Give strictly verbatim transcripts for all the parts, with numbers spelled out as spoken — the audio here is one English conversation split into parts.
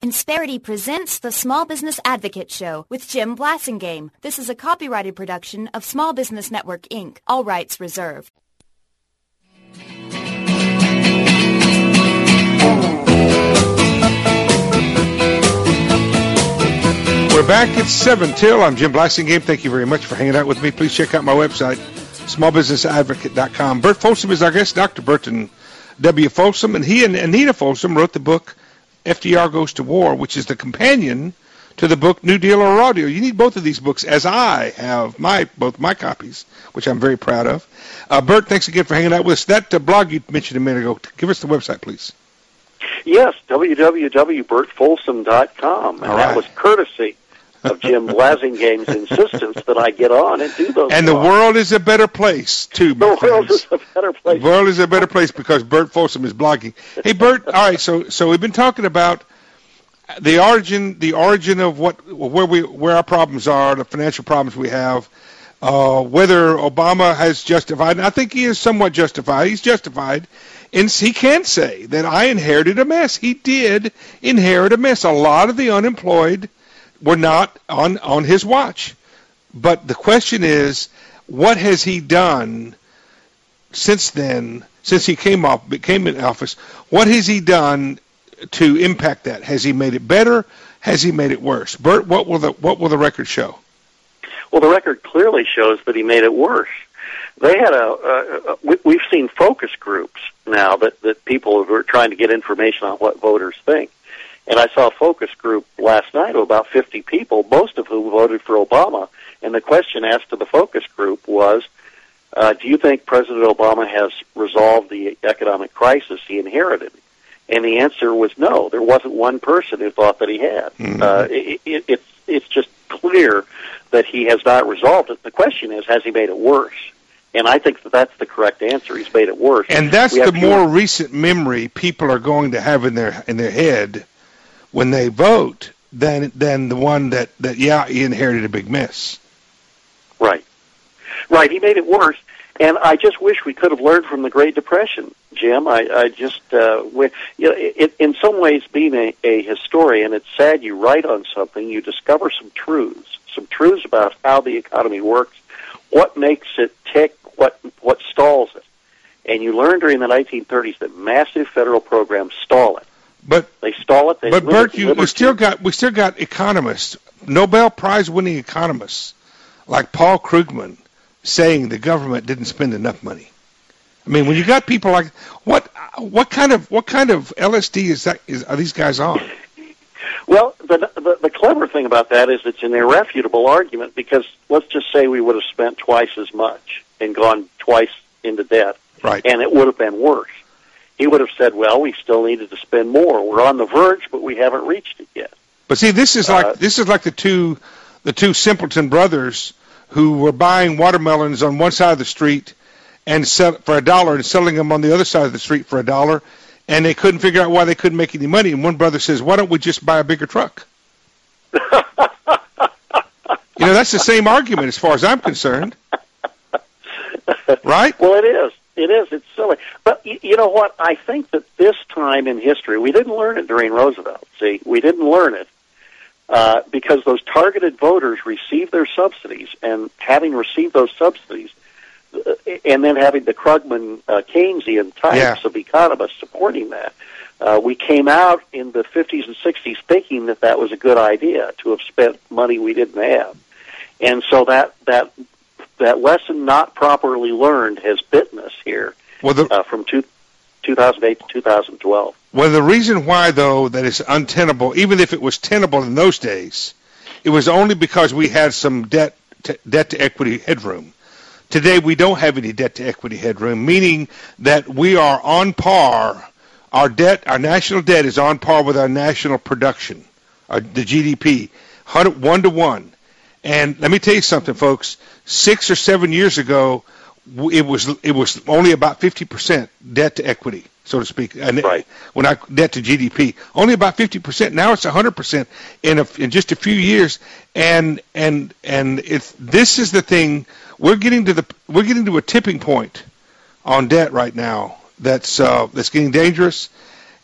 Insperity presents the Small Business Advocate Show with Jim Blasingame. This is a copyrighted production of Small Business Network, Incorporated. All rights reserved. We're back at seven till. I'm Jim Blasingame. Thank you very much for hanging out with me. Please check out my website, small business advocate dot com. Bert Folsom is our guest, Doctor Burton W. Folsom, and he and Anita Folsom wrote the book F D R Goes to War, which is the companion to the book New Deal or Raw Deal. You need both of these books, as I have my both my copies, which I'm very proud of. Uh, Bert, thanks again for hanging out with us. That uh, blog you mentioned a minute ago, give us the website, please. Yes, w w w dot bert folsom dot com, and All that right. was courtesy of Jim Blasingame's insistence that I get on and do those. And blogs. The world is a better place, too, my The world friends. is a better place. The world is a better place because Bert Folsom is blogging. Hey, Bert, all right, so so we've been talking about the origin the origin of what where we where our problems are, the financial problems we have, uh, whether Obama has justified, and I think he is somewhat justified. He's justified. And he can say that I inherited a mess. He did inherit a mess. A lot of the unemployed were not on, on his watch. But the question is, what has he done since then, since he came off, came in office? What has he done to impact that? Has he made it better? Has he made it worse? Bert, what will the what will the record show? Well, the record clearly shows that he made it worse. They had a, uh, we, we've seen focus groups now that, that people are trying to get information on what voters think. And I saw a focus group last night of about fifty people, most of whom voted for Obama. And the question asked to the focus group was, uh, do you think President Obama has resolved the economic crisis he inherited? And the answer was no. There wasn't one person who thought that he had. Mm-hmm. Uh, it, it, it's, it's just clear that he has not resolved it. The question is, has he made it worse? And I think that that's the correct answer. He's made it worse. And that's we the more fewer... recent memory people are going to have in their in their head when they vote than than the one that, that yeah, he inherited a big mess. Right. Right, he made it worse. And I just wish we could have learned from the Great Depression, Jim. I, I just, uh, we, you know, it, in some ways, being a, a historian, it's sad you write on something, you discover some truths, some truths about how the economy works, what makes it tick, what what stalls it. And you learn during the nineteen thirties that massive federal programs stall it. But they stall it. They but limit, Bert, you we still got we still got economists, Nobel Prize winning economists like Paul Krugman saying the government didn't spend enough money. I mean, when you got people like what what kind of what kind of L S D is that? Is are these guys on? Well, the, the the clever thing about that is it's an irrefutable argument because let's just say we would have spent twice as much and gone twice into debt, right? And it would have been worse. He would have said, well, we still needed to spend more. We're on the verge, but we haven't reached it yet. But see, this is like uh, this is like the two the two Simpleton brothers who were buying watermelons on one side of the street and sell for a dollar and selling them on the other side of the street for a dollar. And they couldn't figure out why they couldn't make any money. And one brother says, why don't we just buy a bigger truck? You know, that's the same argument as far as I'm concerned. Right? Well, it is. It is. It's silly. But you, you know what? I think that this time in history, we didn't learn it during Roosevelt. See, we didn't learn it uh, because those targeted voters received their subsidies. And having received those subsidies, and then having the Krugman uh, Keynesian types yeah. of economists supporting that, uh, we came out in the fifties and sixties thinking that that was a good idea to have spent money we didn't have, and so that that that lesson not properly learned has bitten us here well, the, uh, from two, two thousand eight to two thousand twelve. Well, the reason why though that it's untenable, even if it was tenable in those days, it was only because we had some debt to, debt to equity headroom. Today, we don't have any debt-to-equity headroom, meaning that we are on par. Our debt, our national debt is on par with our national production, our, the G D P, one to one. And let me tell you something, folks. Six or seven years ago, it was it was only about fifty percent debt to equity, so to speak. And right. When I debt to G D P, only about fifty percent. Now it's one hundred percent in a, in just a few years. And and and it's this is the thing. We're getting to the we're getting to a tipping point on debt right now. That's uh, that's getting dangerous,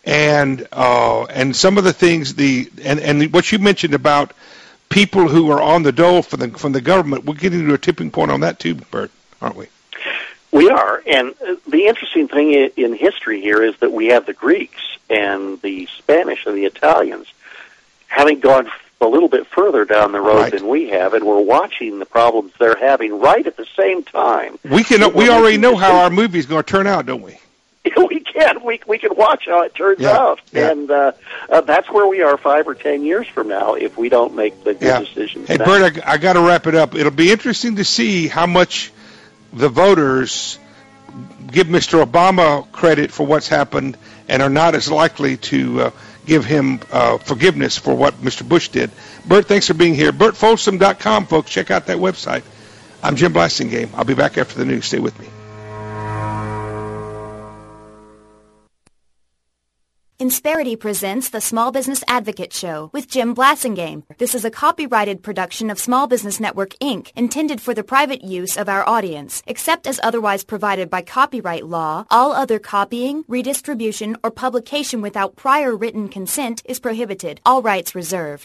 and uh, and some of the things the and, and what you mentioned about people who are on the dole from the from the government, we're getting to a tipping point on that too, Bert, aren't we? We are, and the interesting thing in history here is that we have the Greeks and the Spanish and the Italians having gone a little bit further down the road right. than we have, and we're watching the problems they're having right at the same time. We can we already know how our movie is going to turn out, don't we? We can. We we can watch how it turns yeah, out, yeah. and uh, uh, that's where we are five or ten years from now if we don't make the good yeah. decisions. Hey, now. Bert, I, I got to wrap it up. It'll be interesting to see how much the voters give Mister Obama credit for what's happened and are not as likely to uh, give him uh, forgiveness for what Mister Bush did. Bert, thanks for being here. Bert Folsom dot com, folks. Check out that website. I'm Jim Blasingame. I'll be back after the news. Stay with me. Insperity presents the Small Business Advocate Show with Jim Blasingame. This is a copyrighted production of Small Business Network, Incorporated, intended for the private use of our audience. Except as otherwise provided by copyright law, all other copying, redistribution, or publication without prior written consent is prohibited. All rights reserved.